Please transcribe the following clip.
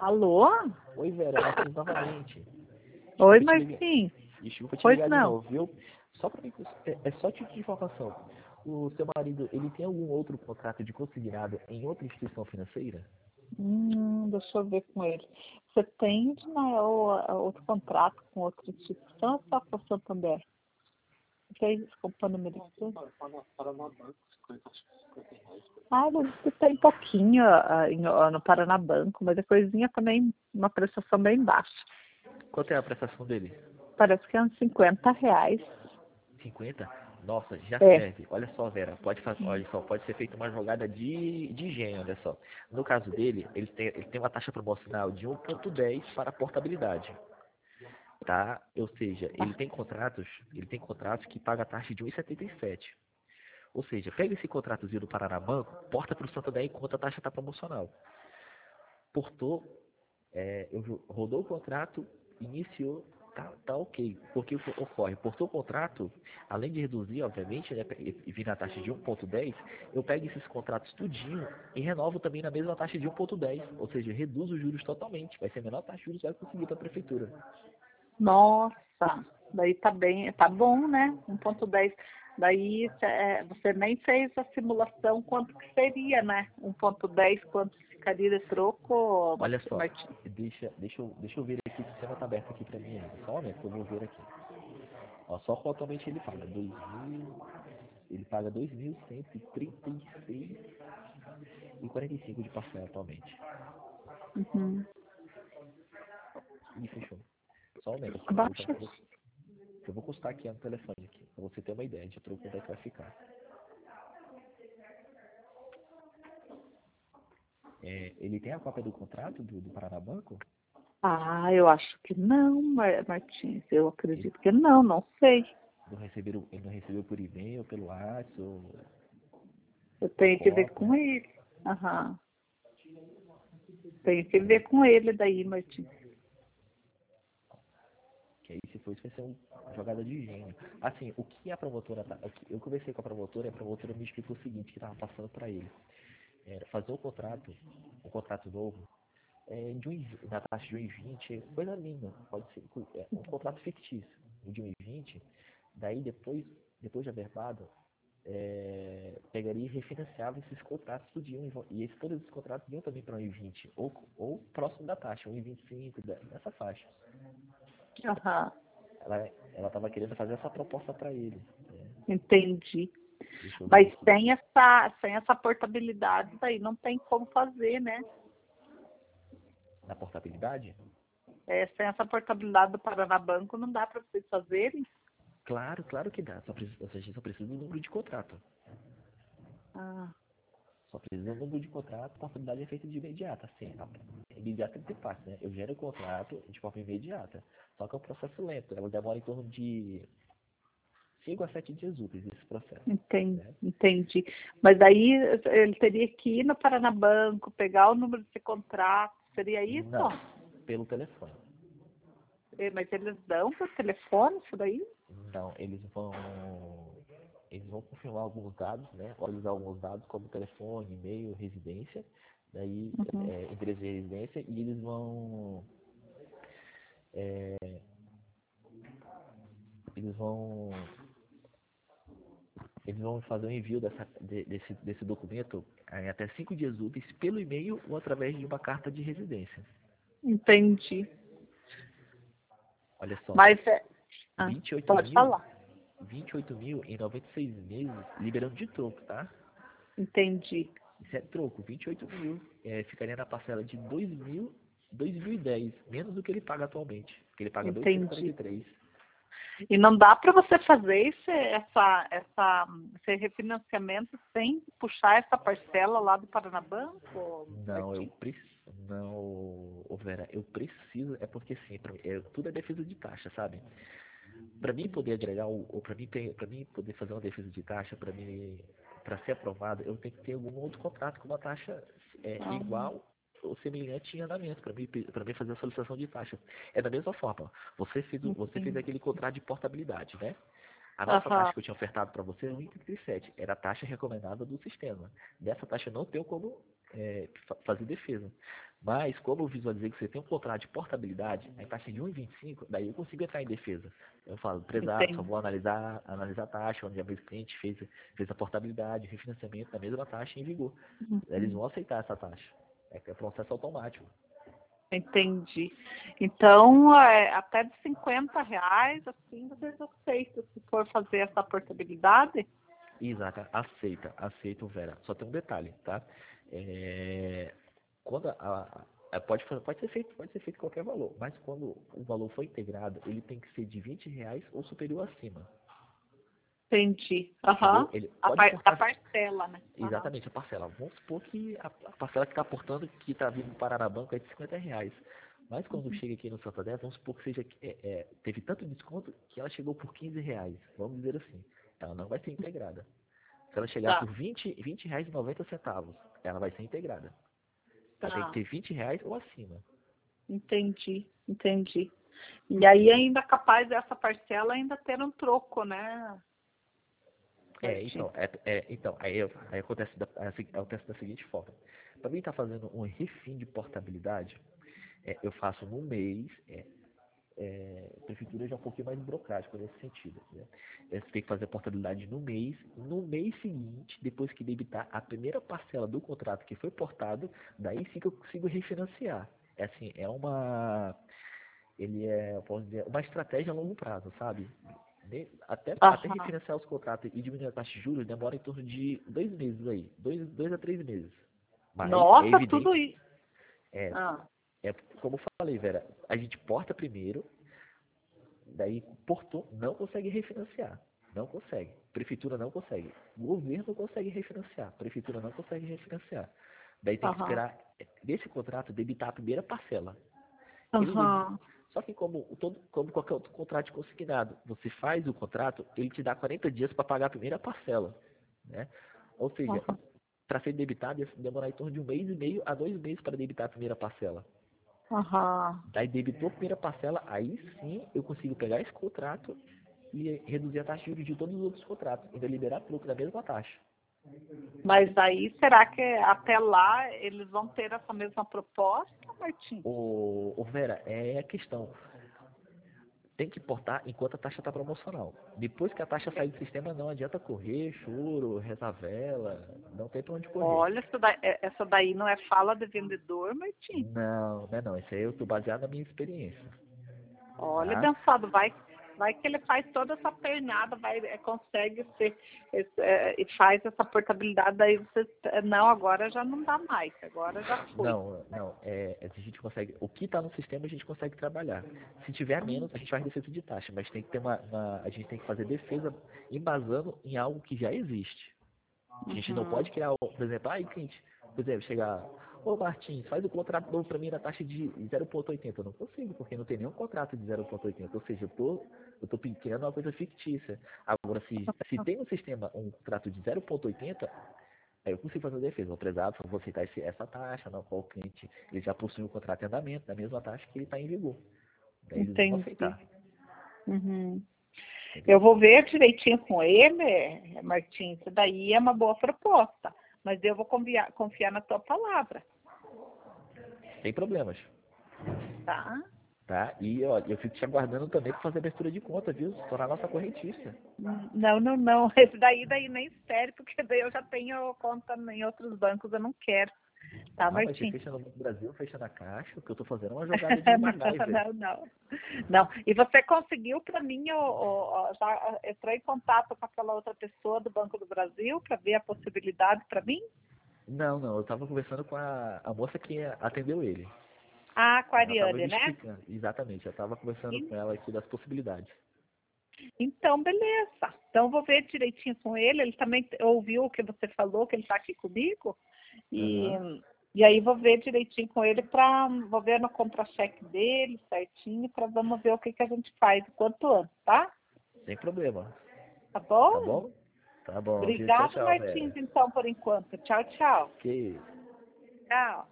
Alô? Oi, Vera, Martins novamente. Oi, Desculpa te ligar. Martim. Desculpa te Pois ligar de não. novo, viu? Só pra mim, é só tipo de informação. O seu marido, ele tem algum outro contrato de consignado em outra instituição financeira? Deixa eu ver com ele. Você tem, né, outro contrato com outra instituição ou só com o Santander? Tem, desculpa o número. Você tem pouquinho no Paranabanco, mas é coisinha também, uma prestação bem baixa. Quanto é a prestação dele? Parece que é uns R$ 50. 50? Nossa, já É. serve. Olha só, Vera, olha só, pode ser feita uma jogada de engenho, olha só. No caso dele, ele tem uma taxa promocional de 1,10 para portabilidade. Tá? Ou seja, ele tem contratos que pagam a taxa de 1,77. Ou seja, pega esse contratozinho do Paranabanco, porta para o Santander enquanto a taxa está promocional. Portou, rodou o contrato, iniciou, tá ok. Porque o que ocorre? Portou o contrato, além de reduzir, obviamente, né, e vir na taxa de 1,10, eu pego esses contratos tudinho e renovo também na mesma taxa de 1,10. Ou seja, reduz os juros totalmente. Vai ser a menor taxa de juros que vai conseguir para a prefeitura. Nossa, daí tá bem, tá bom, né? 1,10. Daí você nem fez a simulação quanto que seria, né? 1,10, quanto ficaria de troco, Olha só, Martim? deixa eu ver aqui se o sistema tá aberto aqui para mim ainda. Só um momento que eu vou ver aqui. Ó, só que atualmente ele paga 2.136,45 de parcela atualmente. Uhum. E fechou. Só um momento, assim, Abaixa. eu vou custar aqui no telefone aqui, pra você ter uma ideia de troco quanto é que vai ficar. Ele tem a cópia do contrato do Paranabanco? Eu acho que não, Martins. Eu Ele acredito que não, não sei. ele não recebeu por e-mail, pelo WhatsApp, ou Eu a tenho que ver cópia. com ele. Aham. Tenho que ver com ele daí, Martins. Que aí, se for isso, vai ser uma jogada de gênio. Assim, o que a promotora eu conversei com a promotora e a promotora me explicou o seguinte, que estava passando para ele. Era fazer um contrato novo, na taxa de 1,20, coisa linda, pode ser um contrato fictício, de 1,20, daí depois de averbado, pegaria e refinanciava esses contratos tudinho, e todos esses contratos iam também para 1,20, ou próximo da taxa, 1,25, nessa faixa. Aham. Ela estava querendo fazer essa proposta para ele. Entendi. Deixa eu ver Mas aqui. sem essa portabilidade daí não tem como fazer, né? Na portabilidade? Sem essa portabilidade do Paranabanco não dá para vocês fazerem? Claro, claro que dá. A gente só precisa do número de contrato. Ah, Só precisa do número de contrato, a portabilidade é feita de imediata. Assim, imediata é fácil, né? Eu gero o contrato de forma imediata. Só que é um processo lento. Ela demora em torno de 5 a 7 dias úteis esse processo. Né? entendi. Mas daí ele teria que ir no Paranabanco, pegar o número desse contrato, seria isso? Não, pelo telefone. Mas eles dão por telefone isso daí? Não, eles vão confirmar alguns dados, né? Atualizar alguns dados como telefone, e-mail, residência, daí Uhum. endereço de residência, e é, eles vão eles vão fazer o envio desse documento em até 5 dias úteis pelo e-mail ou através de uma carta de residência. Entendi. Olha só, Mas 28 pode mil, falar. 28 mil em 96 meses, liberando de troco, tá? Entendi. Isso é troco, 28 mil. Ficaria na parcela de 2.010, menos do que ele paga atualmente, que ele paga Entendi. 2.143. E não dá para você fazer esse refinanciamento sem puxar essa parcela lá do Paranabanco, Não, Martim? não, ô Vera, eu preciso, é porque assim, tudo é defesa de taxa, sabe? Para mim poder agregar, ou para mim poder fazer uma defesa de taxa, para ser aprovado, eu tenho que ter algum outro contrato com uma taxa Ah, igual ou semelhante em andamento, para mim fazer a solicitação de taxa. É da mesma forma, você fez entendi. aquele contrato de portabilidade, né? A nossa taxa Aham. que eu tinha ofertado para você era 1,37, era a taxa recomendada do sistema. Dessa taxa não tem como fazer defesa. Mas, como eu visualizei que você tem um contrato de portabilidade, a taxa de 1,25, daí eu consigo entrar em defesa. Eu falo, prezado, só Entendi. vou analisar a taxa, onde a vez cliente fez a portabilidade, refinanciamento da mesma taxa em vigor. Eles vão aceitar essa taxa. É processo automático. Entendi. Então, até de R$ 50, assim, vocês aceitam se for fazer essa portabilidade? Exato, aceito, Vera. Só tem um detalhe, tá? Quando pode ser feito qualquer valor, mas quando o valor for integrado, ele tem que ser de R$ 20 ou superior acima. Entendi. Entendeu? Aham. Ele A pode portar. parcela, né? Aham. Exatamente, a parcela. Vamos supor que a parcela que está aportando, que está vindo parar na banca é de R$ 50. Mas quando chega aqui no Santander, vamos supor que seja, teve tanto desconto que ela chegou por R$ 15. Vamos dizer assim. Ela não vai ser integrada. Se ela chegar Tá, por R$ 20,90, ela vai ser integrada. Ela tem que tá. ter R$ 20 ou acima. Entendi, entendi. E aí ainda capaz dessa parcela ainda ter um troco, né? Martim? Então, aí acontece da seguinte forma. Para mim estar fazendo um refim de portabilidade, eu faço no mês, prefeitura já é um pouquinho mais burocrático nesse sentido. Né? Você tem que fazer a portabilidade no mês seguinte, depois que debitar a primeira parcela do contrato que foi portado, daí sim que eu consigo refinanciar. É assim, eu posso dizer, uma estratégia a longo prazo, sabe? Até Aham. refinanciar os contratos e diminuir a taxa de juros demora em torno de 2 meses aí, 2 a 3 meses. Mas é Nossa, tudo evidente, isso. é, Ah, como eu falei, Vera, a gente porta primeiro, daí portou, não consegue refinanciar. Não consegue. Prefeitura não consegue. Governo consegue refinanciar. Prefeitura não consegue refinanciar. Daí tem que aham. esperar desse contrato debitar a primeira parcela. Ele debita. Aham. Só que como qualquer outro contrato de consignado, você faz o contrato, ele te dá 40 dias para pagar a primeira parcela. Né? Ou seja, Aham. para ser debitado, ia demorar em torno de 1 mês e meio a 2 meses para debitar a primeira parcela. Aham. Daí debitou a primeira parcela, aí sim eu consigo pegar esse contrato e reduzir a taxa de juros de todos os outros contratos, ainda liberar lucro da mesma taxa. Mas aí, será que até lá eles vão ter essa mesma proposta, Martim? O Vera, é a questão. Tem que importar enquanto a taxa está promocional. Depois que a taxa sair do sistema, não adianta correr, choro, rezar vela, não tem para onde correr. Olha, essa daí não é fala de vendedor, Martim. Não, não é não. Isso aí eu estou baseado na minha experiência, Olha, tá? abençoado, vai que ele faz toda essa pernada, consegue ser, e faz essa portabilidade, daí você, não, agora já não dá mais, agora já foi. Não, não. A gente consegue. O que está no sistema a gente consegue trabalhar. Se tiver menos, a gente faz defesa de taxa, mas tem que ter a gente tem que fazer defesa embasando em algo que já existe. A gente não Uhum, pode criar, por exemplo, cliente, por exemplo, chegar, ô Martins, faz o contrato novo para mim na taxa de 0,80. Eu não consigo, porque não tem nenhum contrato de 0,80. Ou seja, eu tô criando uma coisa fictícia. Agora, se tem no sistema um contrato de 0,80, aí eu consigo fazer a defesa. O prezado, só vou aceitar essa taxa, na qual o cliente ele já possui o contrato em andamento, da mesma taxa que ele está em vigor. Daí eles vão entendi. aceitar. Uhum. Entendeu? Eu vou ver direitinho com ele, Martins, isso daí é uma boa proposta, mas eu vou confiar na tua palavra, Sem problemas. tá? Tá? E ó, eu fico te aguardando também para fazer abertura de conta, viu? Se tornar nossa correntista. Não, não, não. Esse daí nem espere, porque daí eu já tenho conta em outros bancos, eu não quero. Tá, Não, mas você Martim? fecha no Banco do Brasil, fecha na Caixa, o que eu tô fazendo é uma jogada de MacGyver. Não, não. Não. E você conseguiu para mim, já entrou em contato com aquela outra pessoa do Banco do Brasil para ver a possibilidade para mim? Não, não, eu tava conversando com a moça que atendeu ele. Ah, com a Ela tava Ariane, me né? explicando, exatamente, eu tava conversando com ela aqui das possibilidades. Então, beleza. Então, vou ver direitinho com ele. Ele também ouviu o que você falou, que ele está aqui comigo. E, Aham, e aí, vou ver direitinho com ele vou ver no contra-cheque dele certinho, para vamos ver o que a gente faz o quanto antes, tá? sem problema. Tá Tá bom? bom? Tá bom, viu? Tchau, Obrigado, tchau, Martins, Vera. então, por enquanto. Tchau, tchau. Que isso. Tchau.